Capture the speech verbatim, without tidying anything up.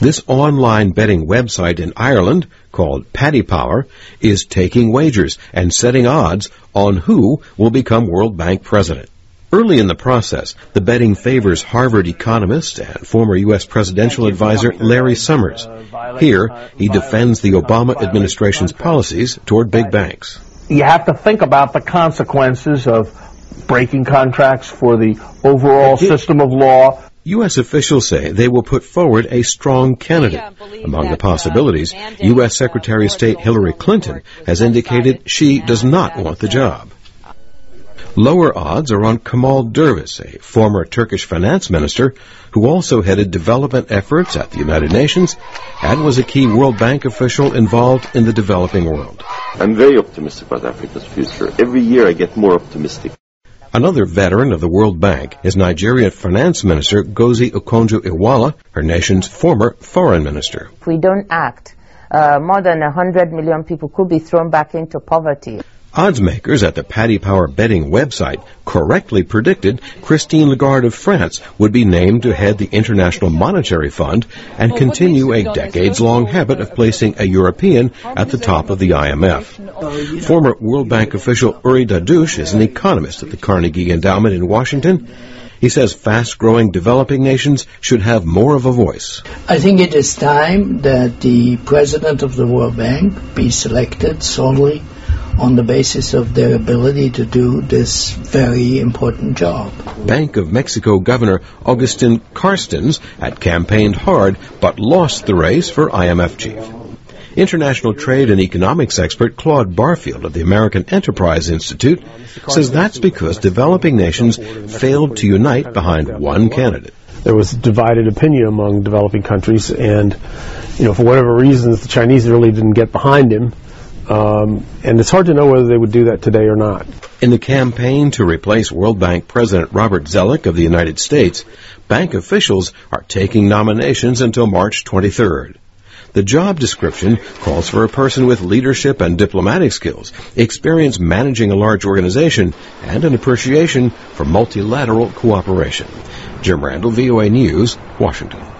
This online betting website in Ireland, called Paddy Power, is taking wagers and setting odds on who will become World Bank president. Early in the process, the betting favors Harvard economist and former U S presidential advisor Larry Summers. Here, he defends the Obama administration's policies toward big banks. You have to think about the consequences of breaking contracts for the overall system of law. U S officials say they will put forward a strong candidate. Among the possibilities, U S Secretary of State Hillary Clinton has indicated she does not want the job. Lower odds are on Kemal Dervish, a former Turkish finance minister who also headed development efforts at the United Nations and was a key World Bank official involved in the developing world. I'm very optimistic about Africa's future. Every year I get more optimistic. Another veteran of the World Bank is Nigerian Finance Minister Ngozi Okonjo-Iweala, her nation's former foreign minister. If we don't act, uh, more than one hundred million people could be thrown back into poverty. Odds makers at the Paddy Power betting website correctly predicted Christine Lagarde of France would be named to head the International Monetary Fund and continue a decades-long habit of placing a European at the top of the I M F. Former World Bank official Uri Dadouche is an economist at the Carnegie Endowment in Washington. He says fast-growing developing nations should have more of a voice. I think it is time that the president of the World Bank be selected solely on the basis of their ability to do this very important job. Bank of Mexico Governor Agustin Carstens had campaigned hard but lost the race for I M F chief. International trade and economics expert Claude Barfield of the American Enterprise Institute says that's because developing nations failed to unite behind one candidate. There was divided opinion among developing countries, and, you know, for whatever reasons, the Chinese really didn't get behind him. Um, and it's hard to know whether they would do that today or not. In the campaign to replace World Bank President Robert Zoellick of the United States, bank officials are taking nominations until March twenty-third. The job description calls for a person with leadership and diplomatic skills, experience managing a large organization, and an appreciation for multilateral cooperation. Jim Randall, V O A News, Washington.